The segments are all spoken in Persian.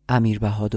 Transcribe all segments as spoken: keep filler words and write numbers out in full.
امیر بهادر.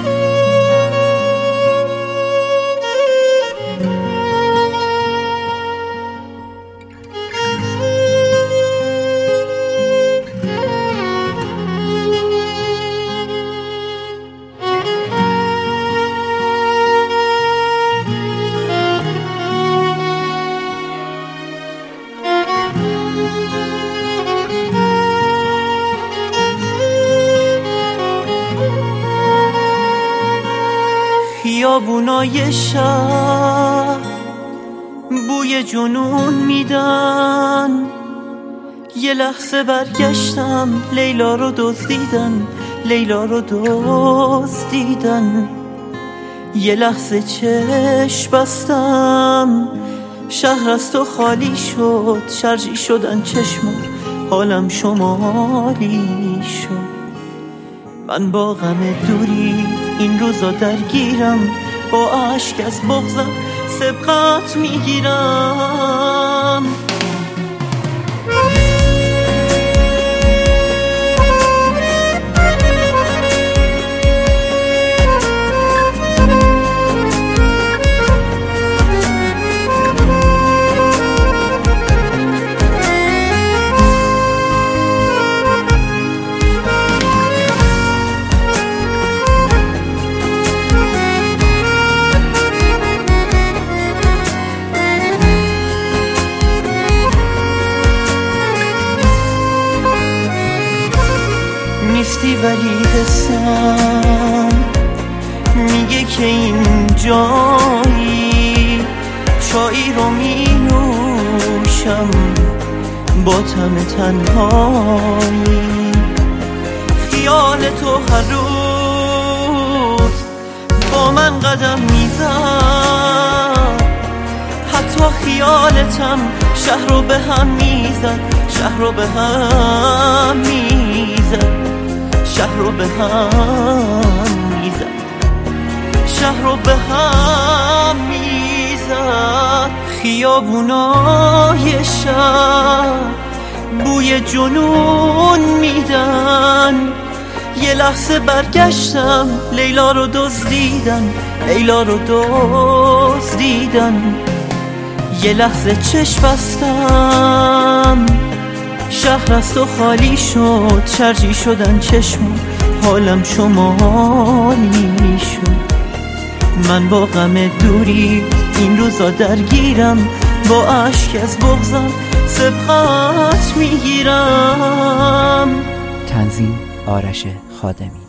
خیابونای شهر بوی جنون میدن، یه لحظه برگشتم لیلا رو دزدیدن، لیلا رو دزدیدن. یه لحظه چشم بستم شهر از تو خالی شد، شرجی شدن چشمم، حالم شمالی شد. من با غم دوری این روزا درگیرم، با عشق از بغضم سبقت میگیرم. نیستی ولی حسم میگه که این جایی، چایی رو می نوشم با طعم تنهایی. خیال تو هر روز با من قدم میزد، حتی خیالتم شهر رو به هم میزد، شهر رو به هم میزد، شهر رو به هم میزد، شهر رو به هم میزد. خیابونای شهر بوی جنون میدن، یه لحظه برگشتم لیلا رو دزدیدن، لیلا رو دزدیدن. یه لحظه چشم بستم شهر از تو خالی شد، شرجی شدن چشمم، حالم شمالی شد. من با غم دوری این روزا درگیرم، با عشق از بغضم سبقت میگیرم. تنظیم آرش خادمی.